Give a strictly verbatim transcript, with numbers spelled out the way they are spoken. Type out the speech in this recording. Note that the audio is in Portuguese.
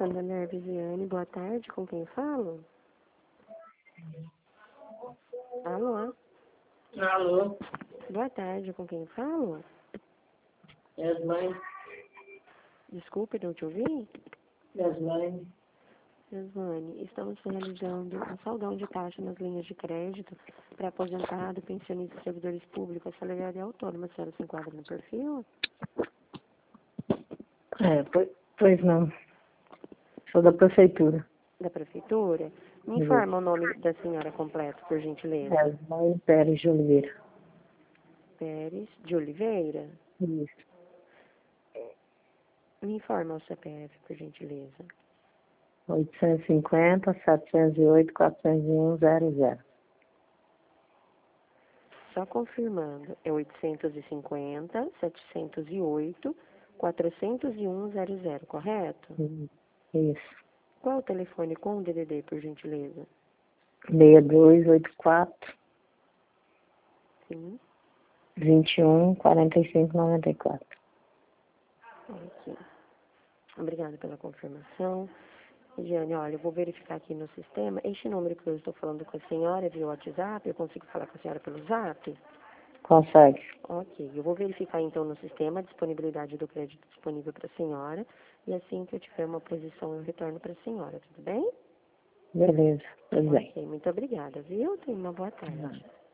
Santander, Viviane, boa tarde, com quem falo? Alô? Alô, Boa tarde, com quem falo? Yasmine, Desculpe, não te ouvi? Yasmine, Yasmane, estamos realizando um saldão de taxa nas linhas de crédito para aposentado, pensionista e servidores públicos, assalariado e autônomo. A senhora se enquadra no perfil? é, pois, pois não, sou da prefeitura. Da prefeitura? Me Isso. informa o nome da senhora completo, por gentileza. Yasmine Pérez de Oliveira. Pérez de Oliveira? Isso. Me informa o C P F, por gentileza. oitocentos e cinquenta, setecentos e oito, quatrocentos e um, zero zero. Só confirmando, é oitocentos e cinquenta, setecentos e oito, quatrocentos e um, zero zero, correto? Isso. Qual o telefone com o D D D, por gentileza? seis dois oito quatro, Sim, vinte e um, quarenta e cinco, noventa e quatro. aqui. Obrigada pela confirmação. Giane, olha, eu vou verificar aqui no sistema. Este número que eu estou falando com a senhora é via WhatsApp, eu consigo falar com a senhora pelo Zap? Consegue? Ok, eu vou verificar então no sistema a disponibilidade do crédito disponível para a senhora e assim que eu tiver uma posição eu retorno para a senhora, tudo bem? Beleza, tudo bem. Ok, muito obrigada, viu? Tenha uma boa tarde.